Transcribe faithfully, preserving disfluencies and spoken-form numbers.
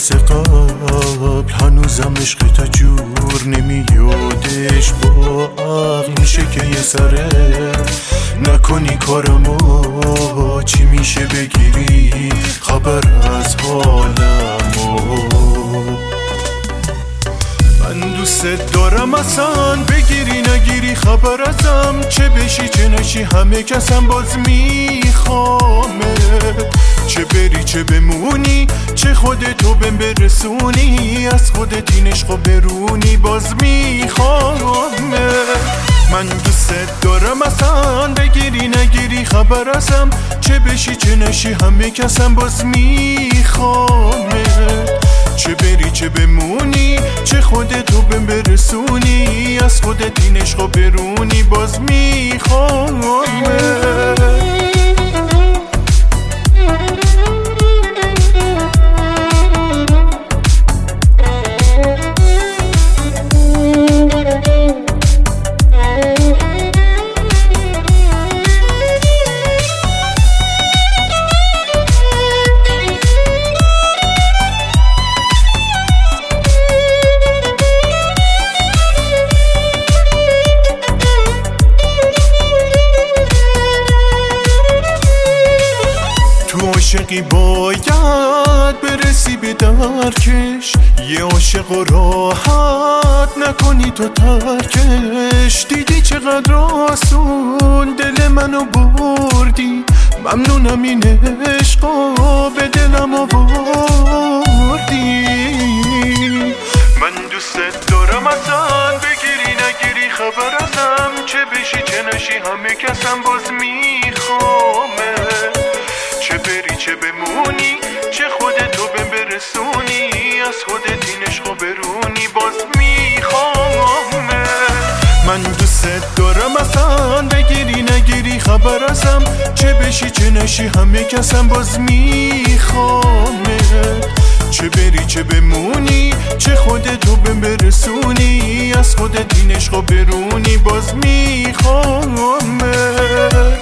مثل قبل هنوزم عشق تا جور نمیادش، با عقل میشه که یه سره نکنی کارمو، چی میشه بگیری خبر از حالمو. من دوست دارم اصلا بگیری نگیری خبر ازم، چه بشی چه نشی همه کسم باز میخوامت، چه بری چه بمونی چه خودتو بهم برسونی، از خودت این عشقو برونی باز میخوامت. من دوست دارم اصلا بگیری نگیری خبر ازم، چه بشی چه نشی همه کسم باز میخوامت، چه بری چه بمونی چه خودتو بهم برسونی، از خودت این عشقو برونی باز میخوامت. عاشقی باید برسی به درکش، یه عاشق و راحت نکنی تو ترکش، دیدی چقدر آسون دل منو بردی، ممنونم این عشقو به دلم آوردی. من دوست دارم اصلا بگیری نگیری خبر ازم، چه بشی چه نشی همه کسم باز میخوامت، چه بری چه بمونی چه خودتو بهم برسونی، از خودت این عشقو برونی باز میخوامت. من دوست دارم اصلا بگیری نگیری خبر ازم، چه بشی چه نشی همه کسم باز میخوامت، چه بری چه بمونی چه خودتو بهم برسونی، از خودت این عشقو برونی باز میخوامت.